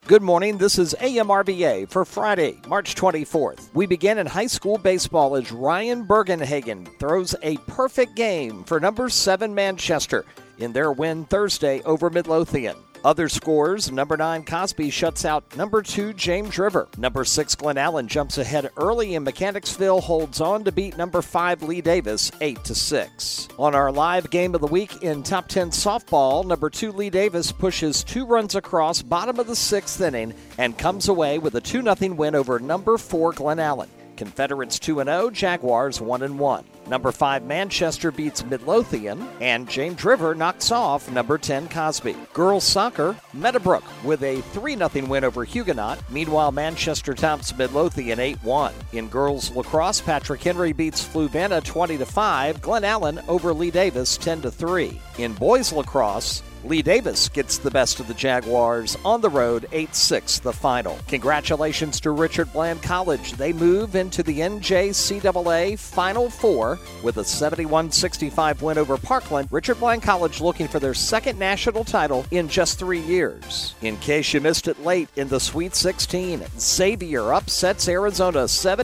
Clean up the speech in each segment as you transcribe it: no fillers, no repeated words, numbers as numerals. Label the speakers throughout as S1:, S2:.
S1: Good morning. This is AMRVA for Friday, March 24th. We begin in high school baseball as Ryan Bergenhagen throws a perfect game for number 7 Manchester in their win Thursday over Midlothian. Other scores, number 9 Cosby shuts out number 2 James River. Number 6 Glen Allen jumps ahead early and Mechanicsville holds on to beat number 5 Lee Davis 8-6. On our live game of the week in top 10 softball, number 2 Lee Davis pushes 2 runs across bottom of the 6th inning and comes away with a 2-0 win over number 4 Glen Allen. Confederates 2-0, Jaguars 1-1. Number 5 Manchester beats Midlothian, and James River knocks off number 10 Cosby. Girls soccer, Meadowbrook with a 3-0 win over Huguenot. Meanwhile, Manchester tops Midlothian 8-1. In girls lacrosse, Patrick Henry beats Fluvanna 20-5. Glen Allen over Lee Davis 10-3. In boys lacrosse, Lee Davis gets the best of the Jaguars on the road, 8-6 the final. Congratulations to Richard Bland College. They move into the NJCAA Final Four with a 71-65 win over Parkland. Richard Bland College looking for their second national title in just 3 years. In case you missed it late in the Sweet 16, Xavier upsets Arizona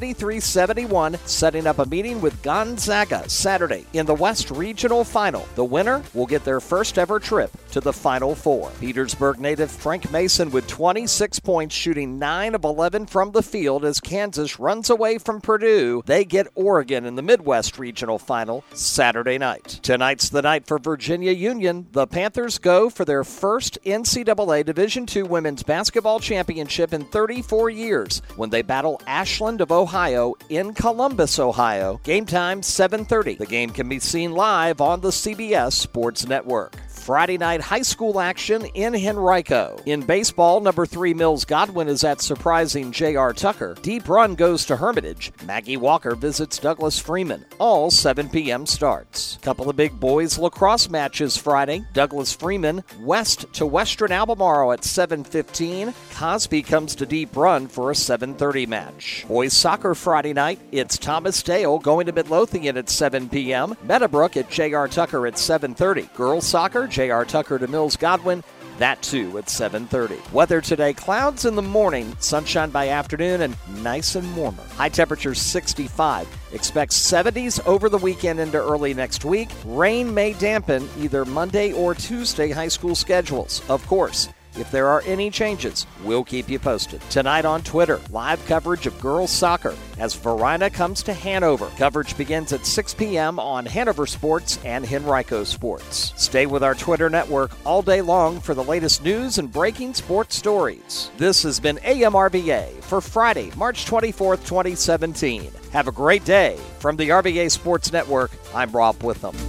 S1: 73-71, setting up a meeting with Gonzaga Saturday in the West Regional Final. The winner will get their first ever trip to the Final Four. Petersburg native Frank Mason with 26 points, shooting 9 of 11 from the field as Kansas runs away from Purdue. They get Oregon in the Midwest Regional Final Saturday night. Tonight's the night for Virginia Union. The Panthers go for their first NCAA Division II Women's Basketball Championship in 34 years when they battle Ashland of Ohio in Columbus, Ohio. Game time 7:30. The game can be seen live on the CBS Sports Network. Friday night high school action in Henrico. In baseball, number 3 Mills Godwin is at surprising J.R. Tucker. Deep Run goes to Hermitage. Maggie Walker visits Douglas Freeman. All 7 p.m. starts. Couple of big boys lacrosse matches Friday. Douglas Freeman west to Western Albemarle at 7:15. Cosby comes to Deep Run for a 7:30 match. Boys soccer Friday night. It's Thomas Dale going to Midlothian at 7 p.m. Meadowbrook at J.R. Tucker at 7:30. Girls soccer, J.R. Tucker to Mills Godwin, that too at 7:30. Weather today, clouds in the morning, sunshine by afternoon, and nice and warmer. High temperatures 65. Expect 70s over the weekend into early next week. Rain may dampen either Monday or Tuesday high school schedules. Of course, if there are any changes, we'll keep you posted. Tonight on Twitter, live coverage of girls soccer as Varina comes to Hanover. Coverage begins at 6 p.m. on Hanover Sports and Henrico Sports. Stay with our Twitter network all day long for the latest news and breaking sports stories. This has been AMRVA for Friday, March 24th, 2017. Have a great day. From the RVA Sports Network, I'm Rob Witham.